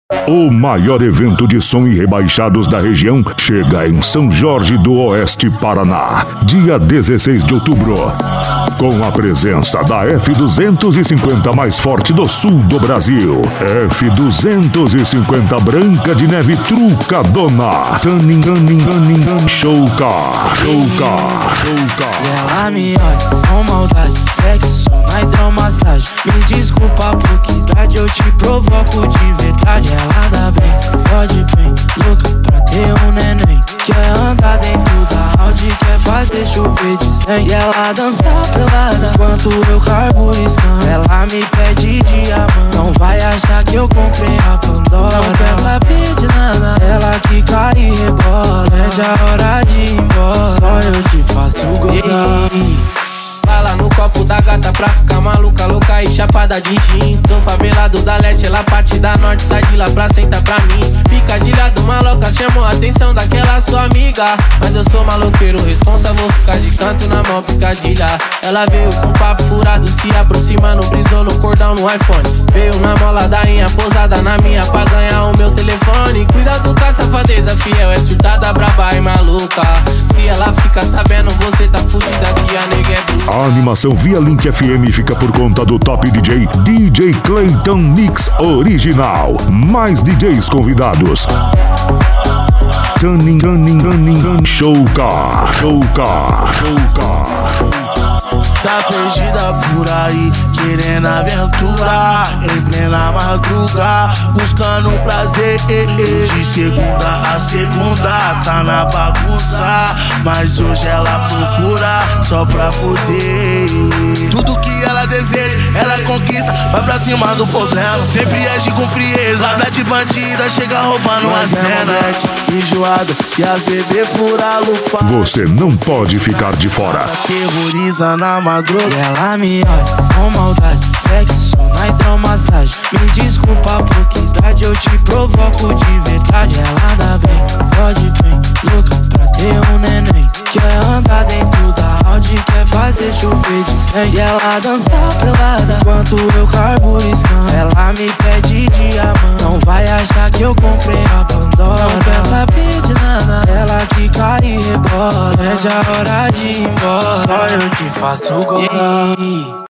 O maior evento de som e rebaixados da região chega em São Jorge do Oeste, Paraná, dia 16 de outubro. Com a presença da F250 mais forte do sul do Brasil. F250 Branca de Neve Trucadona. Showcar. E ela me olha com maldade, sexo na hidromassagem. Me desculpa por que idade eu te provoco de verdade. Ela dá bem, pode bem, louca pra ter um neném. Quer andar dentro da Audi, quer fazer chover de 100. E ela dança pelada enquanto eu carburiscando. Ela me pede diamante, não vai achar que eu comprei a Pandora. Não quer saber de nada, ela que cai e rebola. É já hora de ir embora, só eu te faço gozar. Fala no copo da gata pra ficar maluca, louca e chapada de jeans. Sou favelado da leste, ela parte da norte, sai de lá pra sentar pra mim. Picadilha do maloca chamou a atenção daquela sua amiga. Mas eu sou maloqueiro, responsa, vou ficar de canto na mão, picadilha. Ela veio com papo furado, se aproximando, brisou no cordão no iPhone. Veio na mola da inha, pousada na minha pra ganhar o meu telefone. Cuidado com a safadeza, fiel, é surtada, braba e maluca. Se ela fica sabendo, você tá fudida que a nega é bruta. A animação via Link FM fica por conta do top DJ, DJ Clayton Mix Original. Mais DJs convidados. Showcar. Tá perdida por aí, querendo aventura, em plena madruga, buscando prazer. De segunda a segunda, tá na bagunça, mas hoje ela procura só pra foder. Tudo que ela deseja, ela conquista, vai pra cima do problema. Sempre age com frieza, tá de bandida, chega roubando a cena. Enjoado e as bebê fura lupa. Você não pode ficar de fora. Terroriza na madruga. E ela me olha com maldade, sexo na hidromassagem. Me desculpa por que idade eu te provoco de verdade. Ela dá bem, pode bem, louca pra ter um neném. Quer andar dentro da Audi, quer fazer chover de 100. E ela dança pelada enquanto eu carburiscando. Ela me pede diamante, não vai achar que eu comprei a Pandora. Não quer saber de nada, ela que cai e rebola. É já hora de ir embora, só eu te faço gozar.